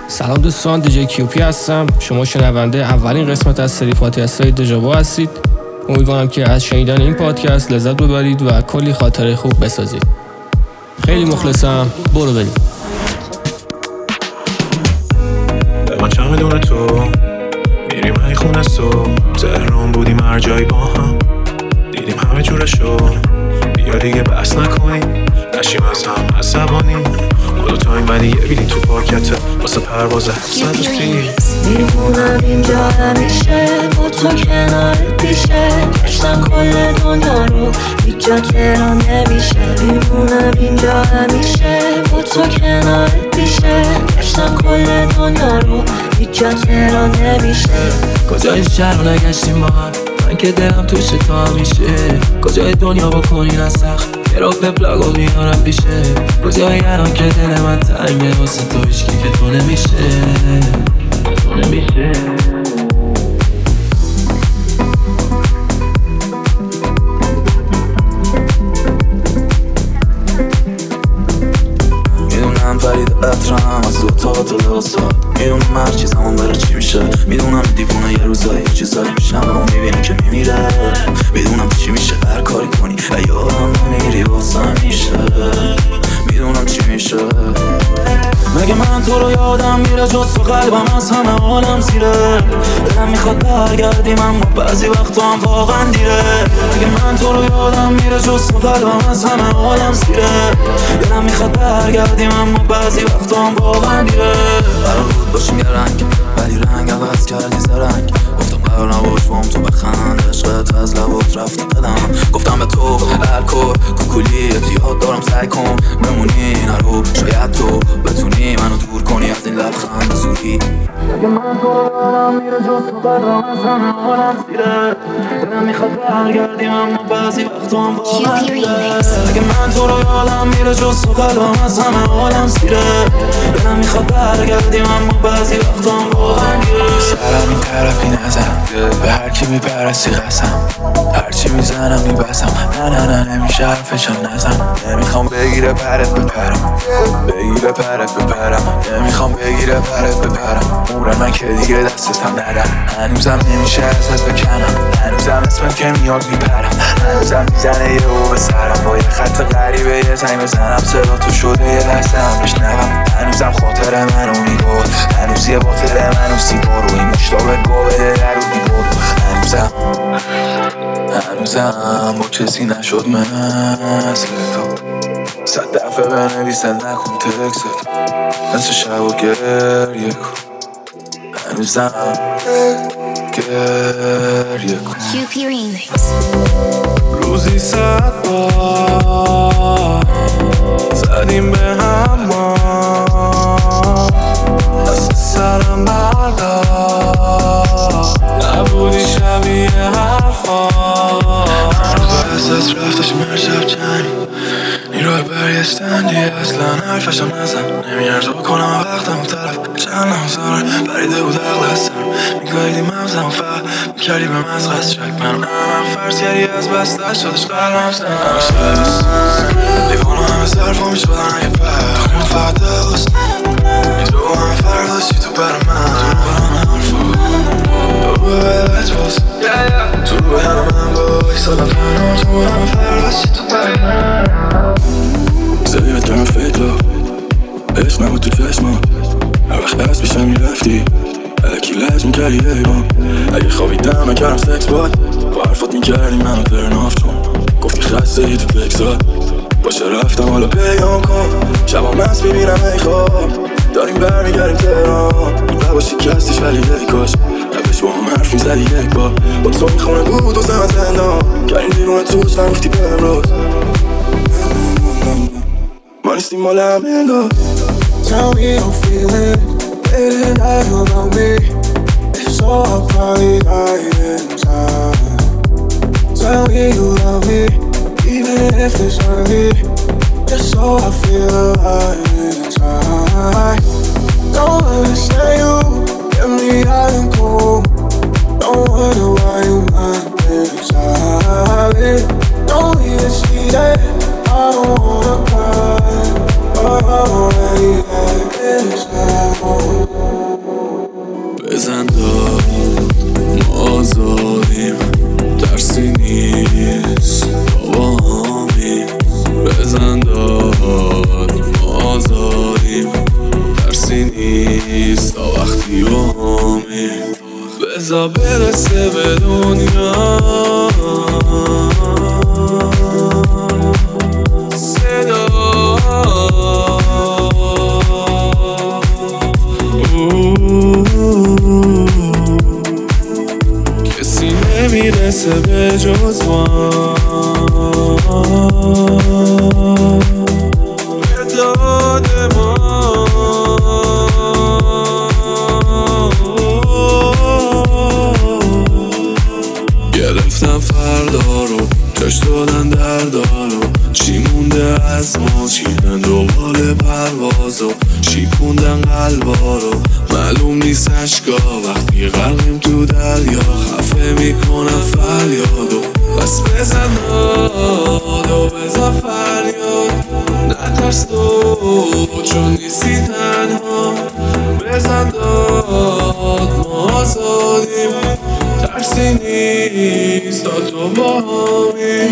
سلام دوستان، دیجی کیوپی هستم. شما شنونده اولین قسمت از سری پادکست‌های دژاوو هستید. امیدوارم که از شنیدن این پادکست لذت ببرید و کلی خاطره خوب بسازید. خیلی مخلصم. برو بریم. من چه میدونه تو میریم های خونه سو تهران بودیم هر جایی با هم دیدیم همه جورشو. بیا دیگه بحث نکنیم نشیم از هم عصبانی. ما دوتا این بدی یه بیلی تو پاکته واسه پرواز 130. میمونم اینجا همیشه با تو کنارت پیشه. گشتم کل دنیا رو هیچ جا تهران نمیشه. میمونم اینجا همیشه با تو کنارت پیشه. گشتم کل دنیا رو هیچ جا تهران نمیشه. کجای شهر رو نگشتیم ما هم، من که دلم توش تو همیشه. کجای دنیا بکنی نسخ یه رو به بلاگو میارم پیشه. کجای الان که دل من تنگه واسه تو هیچکی که تو نمیشه. تو نمیشه. میدونم فرید عطرم از دوتا تا لباسا. میدونم هر چیز همون برای چی میشه. میدونم دیوونه یه روزایی یه چیزایی میشم و میبینیم که میمیره. میدونم چی میشه هر کاری کنی و یادم نمیری واسه میشه. میدونم چی میشه. مگه من تو رو یادم میره جز تو قلبم از همه عالم سیره. دلم میخواد برگردیم اما بعضی وقتا هم واقعا دیره. مگه من تو رو یادم میره جز تو قلبم از همه عالم سیره. دلم میخواد برگردیم اما بعضی وقتا هم واقعا دیره. قرار بود باشیم یه رنگ ولی رنگ عوض کردی زرنگ. گفتم قرار نباش بام تو بخند عشقت از لبات رفته قدم. گفتم به تو الکل کوکولیت یاد دارم سعی کن بمونی نرو. شاید تو بتونی منو دور کنی از این لبخند زوری. اگه من تو رو یادم میره جز تو قدرم از همه عالم سیره. دلم میخواد برگردیم اما بعضی وقتا هم واقعا دیره. اگه من تو رو یادم میره جز تو قلبم از همه عالم سیره. دلم میخواد برگردیم اما بعضی وقتا هم واقعا دیره. سرم این طرفی نزن به هر کی میپرستی قسم. هرچی میزنم میبسم نه نمیشه حرفشم نزن. نمیخوام بگیره پرت بپرم بگیره پرت بپرم. نمیخوام بگیره پرت بپرم. عمر من که دیگه دستتم ندم. هنوزم نمیشه ازت بکنم. هنوزم اسمت که میاد میپرم. هنوزم میزنه یه او به سرم. با یه خط غریبه یه زنگ بزنم صدا تو شده یه لحظه هم بشنوم. هنوزم خاطر منو میگود. هنوز یه باطل منو سیگار و این مشتاق گو بده در رو دیگود. هنوزم با کسی نشد مثل تو. 100 دفعه بنویسه نکن تکست مثل شب و گریه کن. هنوزم گریه کن. روزی 100 بار زدیم به هم ما. دست سرم بردار نبودی شبیه حرفا. ازت رفتش مرشب جنی نیروی برگشتن دیگه اصلا حرفشم نزن. نمیارزو کنم وقتم طرف چند نمزاره بریده بود عقل از سر. میگاهیدی مغزم فهم میکردی به مزغز شک. من فرض کردی از بستر شدش قلبم سن. لیوانو همه صرفا میشدن اگه پر خود فقط دوست. تو همه فرداشی تو بر من تو برام حرفا. تو به بلت باز تو روی من با ایسادم تنها. تو همه فرداشی تو بر من زیاد دارم فیدلو. عشق نبود تو چشمات هر وقت از پیشم میرفتی. اکی لج میکردی ایبان. اگه خوابیدم نکردم سکس باد با حرفات میکردی منو ترناف چون گفتی خسته ای تو تکسات. باشه رفتم حالا پیام کن شبا مست میبینم ای خواب. داریم برمیگردیم تهران. لبا شکستیش ولی ای کاش قبلش با هم حرف میزدی یک بار. با تو میخونه بود و زمان زندان کردیم دیوانه توش نمیختی به امروز. ما نیستیم مال هم انگار. Tell me you feel it, baby, that you about me. If so, I'll probably die in time. Tell me you love me, even if it's early. Just so I feel alive inside. Don't understand you, get me out and cold. Don't wonder why you mind inside. Don't even see that I don't wanna cry. I'm already at this now. بذار برسه به دنیا صدا کسی نمیرسه به جز ما به داد ما گرفتم فردا رو جاش دادن دردا رو چی مونده از ما چیدن دوباره پروازو شیکوندن قلبا رو معلوم نیست اشکا وقتی غرقیم تو دریا خفه میکنم فریادو بس بزن دادو بزن فریاد نترس تو چون نیستی تنها بزن داد ما آزادیم ترسی نیست تا تو با همی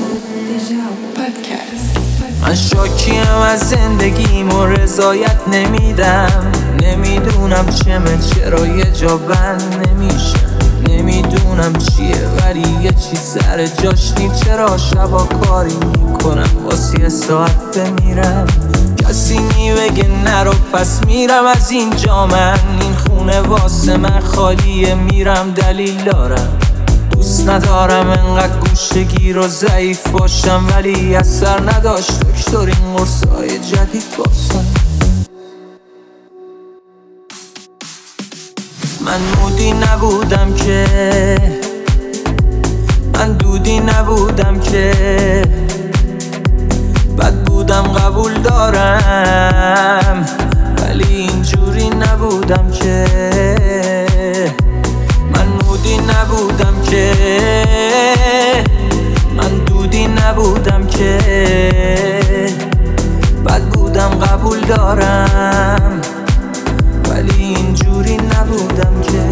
من شاکیم از زندگیم و رضایت نمیدم نمیدونم چرا یه جا بند نمیشه نمیدونم چیه ولی یه چی سر جاش نیست چرا شبا کاری میکنم واسه یه ساعت بمیرم کسی بگه نرو پس میرم از اینجا من این خونه واسه من خالیه میرم دلیل دارم دوست ندارم انقدر گوشگیر و ضعیف باشم ولی اثر نداشت دکتر این قرصای جدید باسم من مودی نبودم که من دودی نبودم که بد بودم قبول دارم ولی اینجوری نبودم که من مودی نبودم که من دودی نبودم که بد بودم قبول دارم ولی اینجوری نبودم که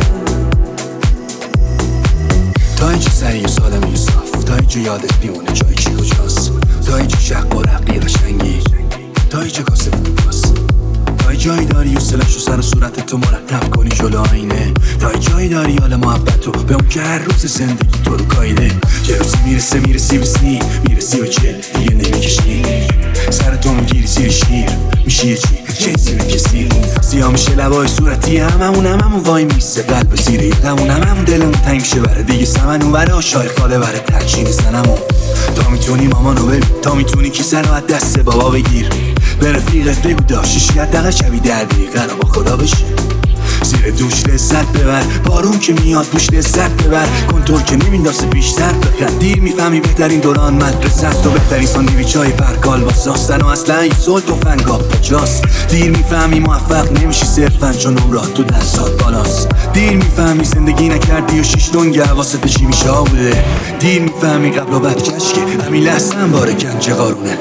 تا اینجا سریع و سالم صاف تا اینجا یادت بیمونه جای چی کجاست تا اینجا شق و رقی قشنگی تا اینجا کاسه بودوست تا جایی داری و سلش و سر و صورت تو مرتب کنی جلو آینه تا جایی داری حال محبتو به اون که هر روز زندگی تو رو کایده یه روزی میرسی به سی میرسی به چل دیگه نمیکشی سر تو میگیری زیر شیر میشی یه چی جنسی به کسی سیاه میشه لبای صورتی هممون وای میسته قلب زیر یقمون هممون دلمون تنگ شه بره دیگه سمن اون بره شایخ خاله بره ترچین زنمون تا میتونی مامانو ببین تا میتونی کیسه رو از دست بابا بگیر به رفیقت بگو داشتیش یه دقیقه شبی در دقیقه رو با خدا بشی زیر دوش لذت ببر بارون که میاد بوش لذت ببر کنترل که نمیندازه بیشتر بخند دیر میفهمی بهترین دوران مدرسه است و بهترین ساندویچ های پرکال با ساستن و اصلا این سلط و فنگاب پاچاست دیر میفهمی موفق نمیشی صرفا چون عمرات تو دستات بالاست دیر میفهمی زندگی نکردی و شیش دنگ حواست به چی میشه بوده دیر میفهمی قبل و بعد کش که همین لحظه هم باره گنج قارونه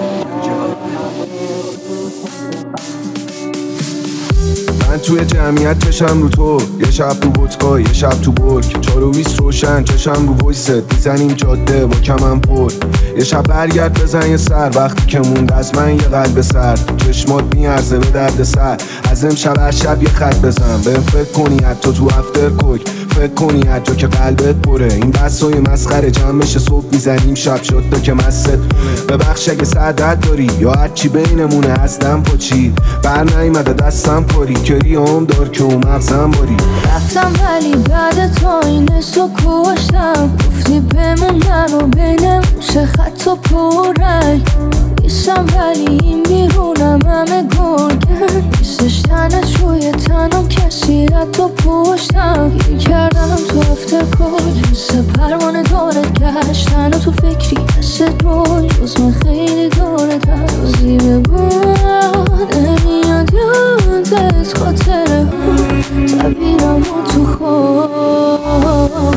من توی جمعیت چشم رو تو یه شب تو ودکا یه شب تو برگ 4 و 20 روشن چشم رو ویست میزنیم جاده با کمم پر یه شب برگرد بزن یه سر وقتی که موند از من یه قلب سر چشمات میارزه به درد سر از امشب هر شب یه خط بزن بهم فکر کنی حتی تو افتر کوک فکر کنی حتی که قلبت پره این بسای مسخره جمع بشه صبح میزنیم شب شد که مست ببخش اگه سعادت داری یا هرچی بینمونه هستم پاچی بر نیمده دستم پاری کریام دار که اون مغزم باری رفتم ولی بعد تا اینشو کشتم گفتی بمون نرو بینم چه خط و پرنگ میشم ولی این بیرونم همه گرگن میشش تنت روی تنم کشیرت و پشتم گیر کردم تو افتر کل مثل پروانه دارت گشتن و تو فکری مثل روی جز من خیلی دارت روزی به باد نمیاد یادت خاطره هم تبیرم و تو خواب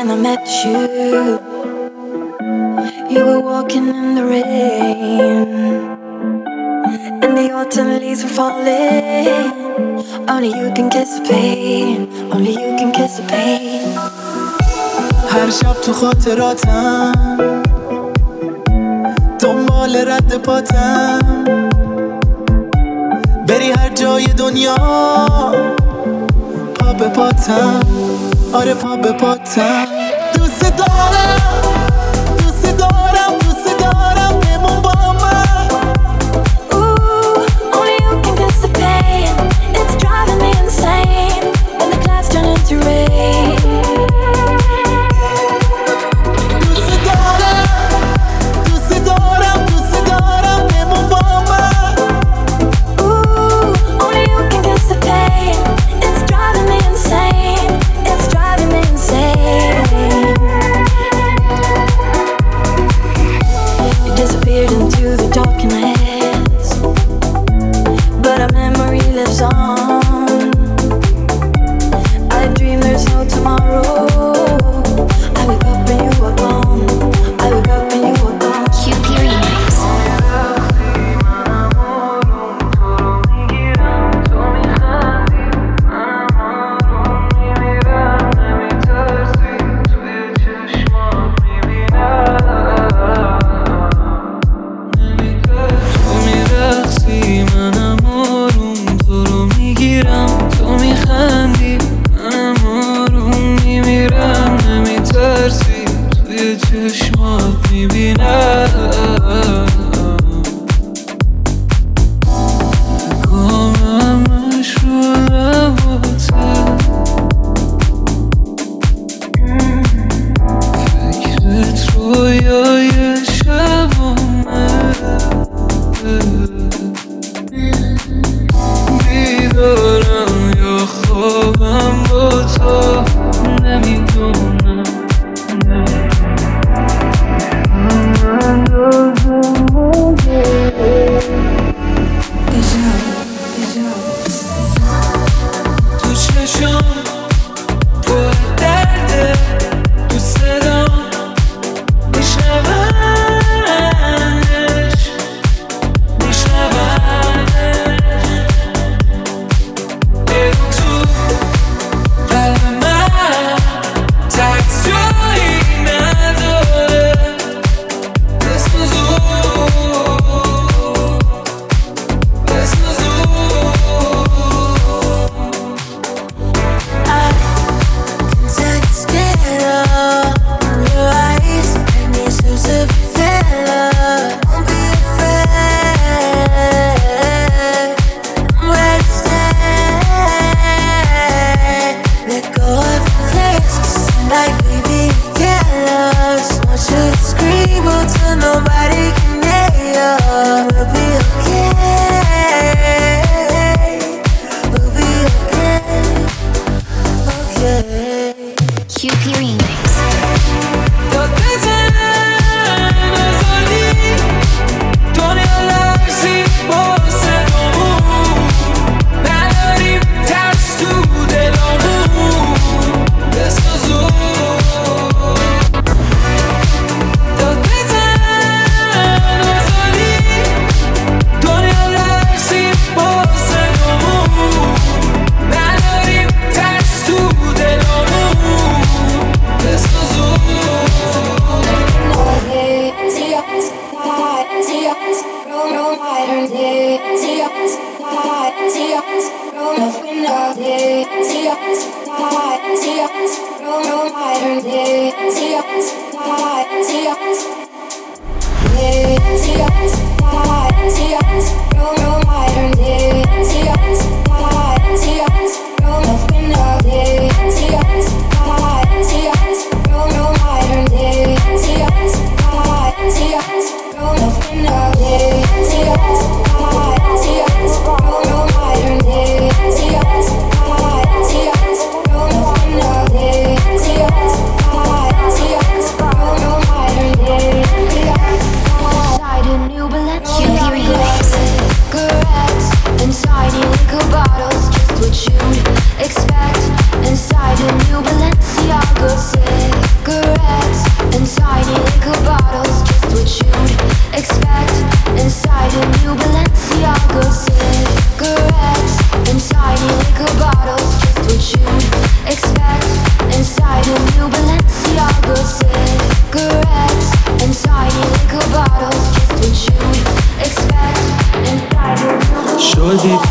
when I met you. You were walking in the rain, and the autumn leaves were falling. Only you can kiss the pain. Only you can kiss the pain. هر شب تو خاطراتم دنبال رد پاتم، بری هر جای دنیا پا به پاتم، آره پا به پاتم. دوست دارم دوست دارم دوست دارم بمون با من. Ooh, only you can kiss the pain. It's driving me insane when the clouds turn into rain.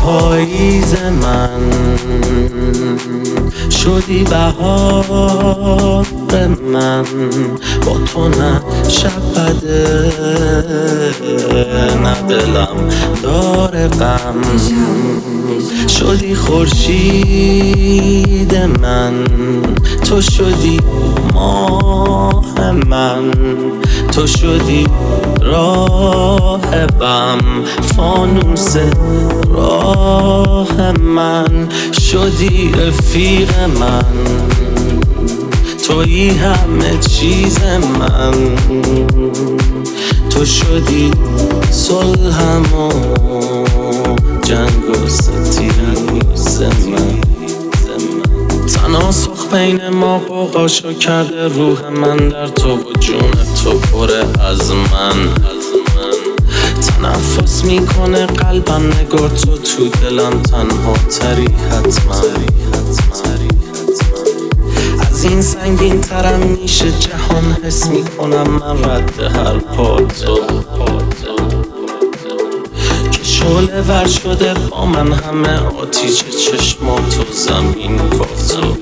پاییز من، شدی بهار من، با تو نه شب بده نه دلم داره غم. شدی خورشید من، تو شدی ماه من، تو شدی راه بم، فانوس راه من، شدی رفیق من، تویی همه چیز من، تو شدی صلحم و جنگ و ستیز من. تناسخ بین ما قوقاشو کرده روح من در تو و جون تو پره از من. تنفس میکنه قلبم نگار تو دلم تنها تری حتما. از این سنگین ترم میشه جهان، حس میکنم من رد هر پا تو، که شعله ور شده با من همه آتیش چشمات و زمین با تو.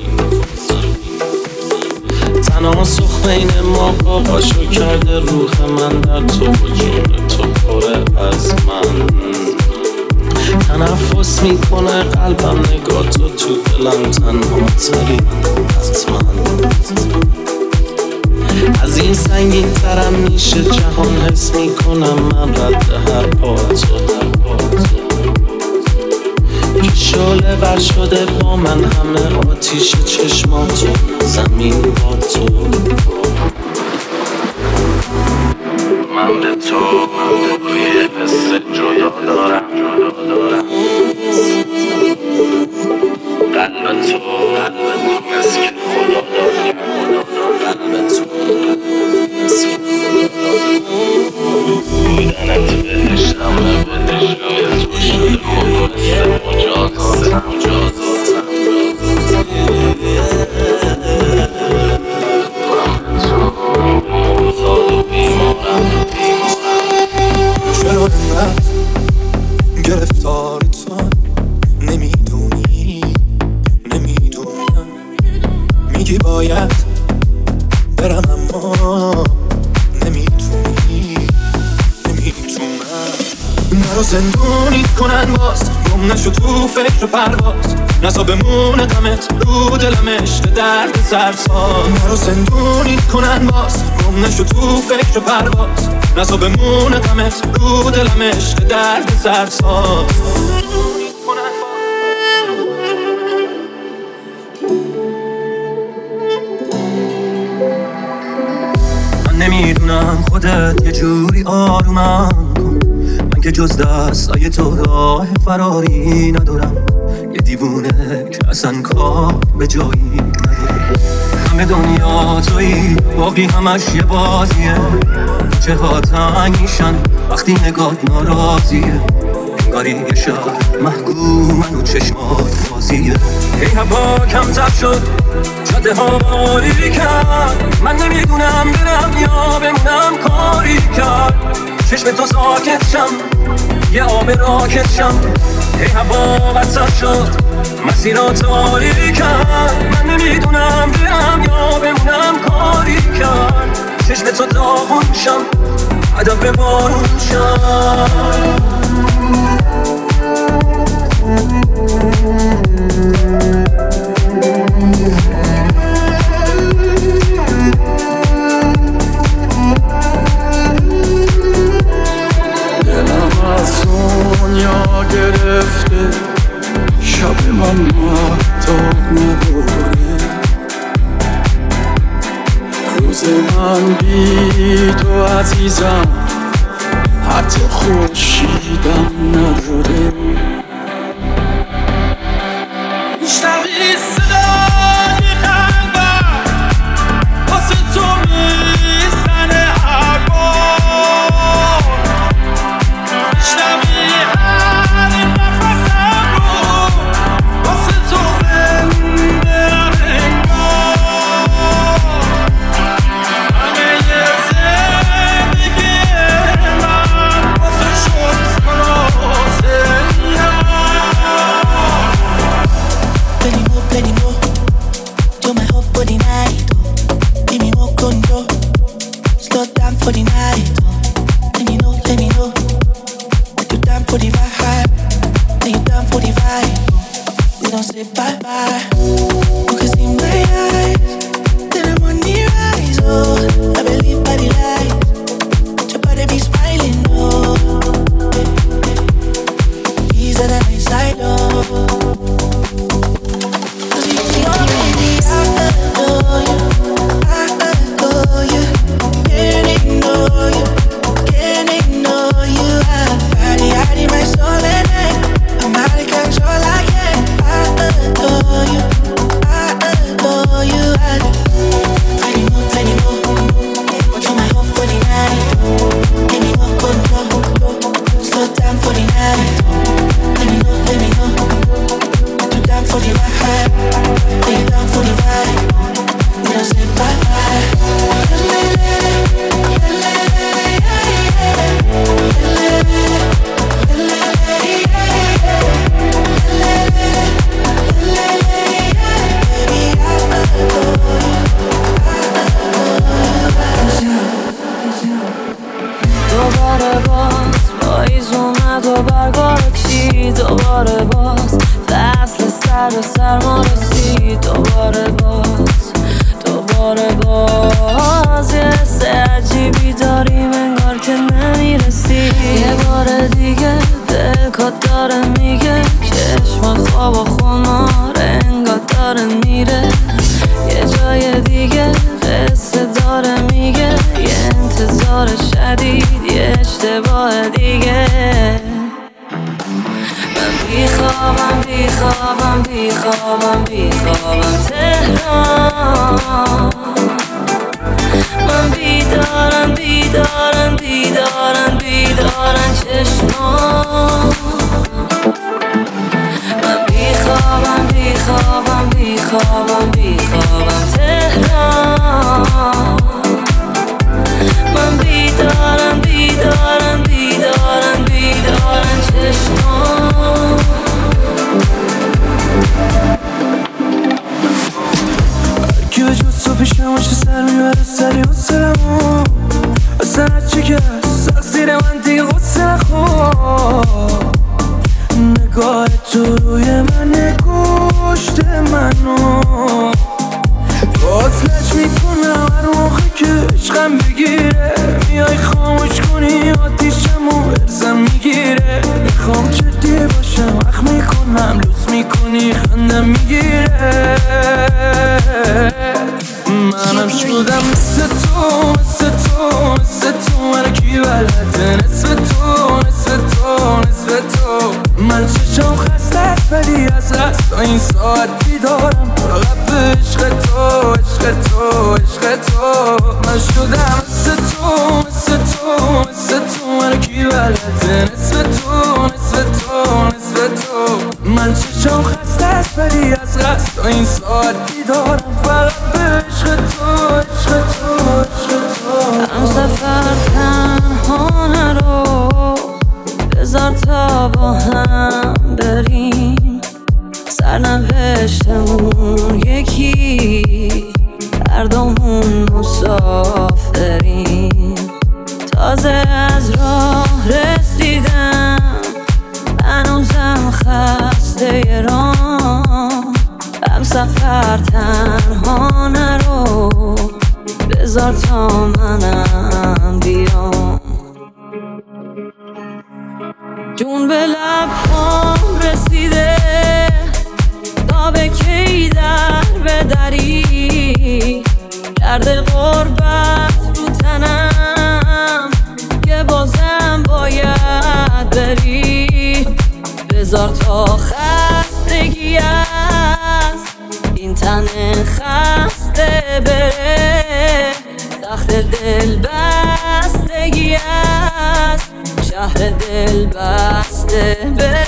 تناسخ بین ما قاقاشو کرده روح من در تو و جون تو پره از من. تنفس میکنه قلبم نگاه تو دلم تنها تری حتما. از این سنگین ترم میشه جهان، حس میکنم من رد هر پا تو، که شعله ور شده با من همه آتیش چشماتو زمین با تو. من به تو یه حس جدا دارم، قلب تو مثل خدا دارم، قلب تو مثل خدا دارم. بودنت بهشتم نبهشت تو شده خود مثل مجازاتم. چرا انقدر گرفتار تو نمیدونم میگی باید برم اما نمیتونم. نرو زندونی کنن باز، گم نشو تو فکر پرواز، نزا بمونه غمت رو دلم عشق درد سرساز. نرو زندونی کنن باز، گم نشو تو فکر پرواز، نزا بمونه غمت رو دلم عشق درد سرساز. من نمیدونم خودت یه جوری آرومم کن، من که جز دستای تو راه فراری ندارم. یه دیوونه که اصلا کار به جایی نداره. همه دنیا تویی، باقی همش یه بازیه. چه ها تنگ میشن وقتی نگات ناراضیه، انگاری یه شهر محکومن و چشمات بازیه. هی هوا کمتر شد، جاده ها باری کرد، من نمیدونم برم یا بمونم کاری کرد. چشم تو ساکت شم، یه آب راکت شم. هی هوا بدتر شد، مسیرات تاری کرد، من نمیدونم برم یا بمونم کاری کرد. چشم تو داغون شم، هدف بارون شم. دلم از دنیا گرفته، شب من مهتاب نداره. روز من بی تو عزیزم، حتی خورشیدم نداره. میشنوی صدای قلبم واسه تو میزنه هر بار. میشنوی هر نفسم رو واسه تو زنده انگار. همه زندگی من واسه شد خلاصه. من بیدارم بیدارم بیدارم بیدارم چشمام من بیخوابم بیخوابم بیخوابم بیخوابم تهران من بیدارم بیدارم بیدارم بیدارم چشمام هرکی به جز تو پیشم باشه سر میبره سری حسنمو اصلا هرچی که هست سخت زیر من دیگه غصه نخور نگاه تو روی من نگوشت منو بازلش میکنم هر موقع که عشقم بگیره میای خاموش کنی آتیشمو ارزم میگیره میخوام جدی باشم وقت میکنم لوس میکنی خندم میگیره منم شدم مثل تو مثل تو مثل تو هرکی بلده نصف تو نصف تو نصف تو من چشم خسته است ولی از قصد این ساعت بیدارم فقط به عشق تو عشق تو عشق تو من شدم مثل تو مثل تو مثل تو هرکی بلده نصف تو نصف تو نصف تو من چشم خسته است ولی از قصد این ساعت بیدارم فقط به عشق تو عشق تو عشق تو همسفر تنها نرو بذار تا با هم بریم سرنوشتمون یکی هر دومون مسافریم تازه از راه رسیدم هنوزم خسته رام همسفر تنها نرو بذار تا منم بیام جون به لبهام رسیده تا به کی در بدری کرده غربت رو تنم که بازم باید بری بذار تا خستگی است این تن خسته بره سخت دل بستگی است شهر دل بسته بره